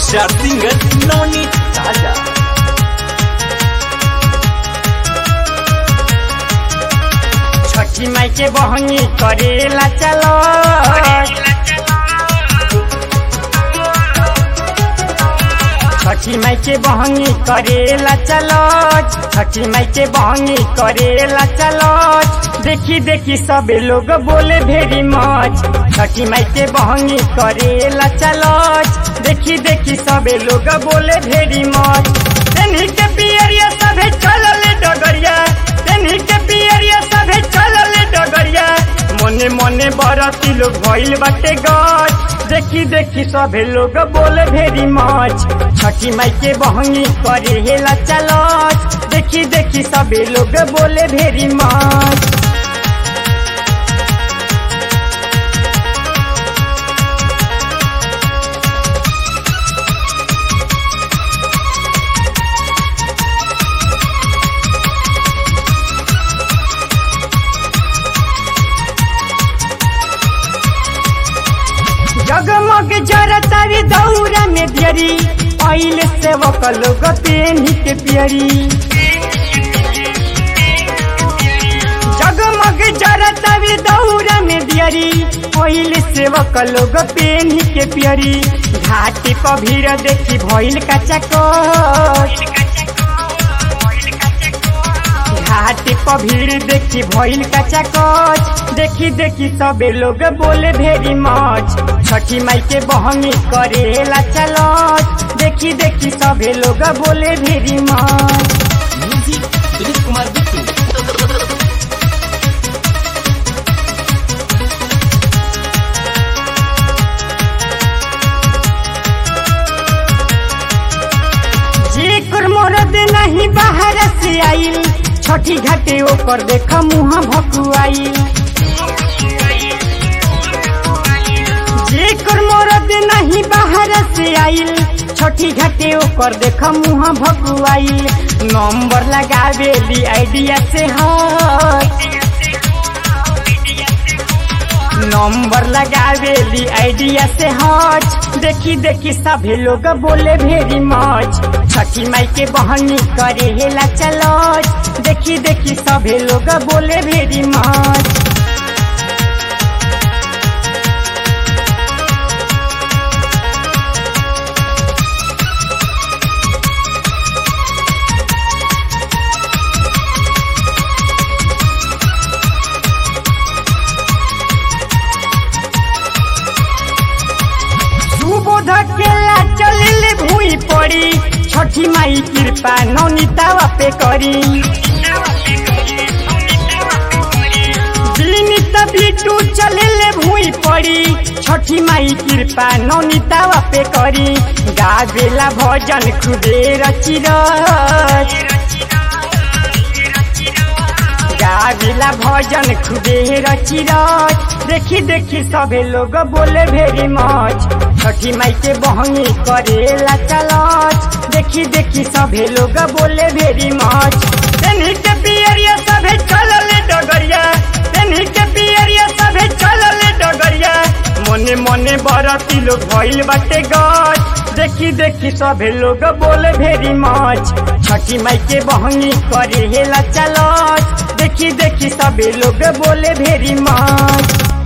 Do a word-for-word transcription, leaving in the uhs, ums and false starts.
Star singer Navneet ताजा। छठी माई के बहनी करेला चलो, छठी माई के बहनी करेला चलो, छठी माई के बहनी करेला चलो। देखी देखी सब लोग बोले भेरी मच, छठी माई के बहनी करेला चलो। देखी देखी सब लोग बोले भेरी मच। तेन्ही के पियरिया सभे चलले डगरिया, तेन्ही के पियरिया सभे चलले डगरिया। मने मने बरती लोग भइल बाटे गच। देखी देखी सभे लोग बोले भेरी मच, छठी माई के बहनी करेला चलो। देखी देखी सभे लोग बोले भेरी मच। जगमग जरतारी दौरा में दियरी, पहले सेवक लोग पेन्ही के पियरी। जगमग जरतारी दौरा में दियरी, पहले सेवक लोग पेन्ही के पियरी। घाटी पर भीड़ देखी भइल कचाकोच, घाटी पर भीड़ देखी भइल कचाकोच। देखी देखी सबे लोग बोले भेरी मच, छठी माई के बहनी करेला चलो। देखी देखी सबे लोग बोले very much. Music Dilip Kumar Bittu. जे कुरमोरद नहीं बाहर से आइल, छठी घाटे ओकर देख मुँह भकुआइल। जे कुरमोरद नहीं बाहर से आइल, छठी घाटे ओकर देख मुँह भकुआइल। नंबर लगावेली आइडिया से हट, नंबर लगावेली आइडिया से हट। देखी देखी सभी लोग बोले भेरी मच, छठी माई के बहनी करेला चलो। देखी देखी सभी लोग बोले भेरी मच। धकेला चलिल भूई पड़ी, छठी माई कृपा नौनीतावा पे करी। दिनित बिटू चलिल भूई पड़ी, छठी माई कृपा नौनीतावा पे करी। गावेला भजन खुदे रची रच, गावेला भजन खुदे रची रच। देखी देखी सभे लोग बोले भेरी मच, छठी माई के बहनी करेला चलो। देखी देखी सभे लोग बोले भेरी मच। तेन्ही के पियरिया सभे चलले डगरिया, तेन्ही के पियरिया सभे चलले डगरिया। मने मने बरती लोग भइल बाटे गच। देखी देखी सभे लोग बोले भेरी मच, छठी माई के बहनी करेला चलो। देखी देखी सभे लोग बोले भेरी मच।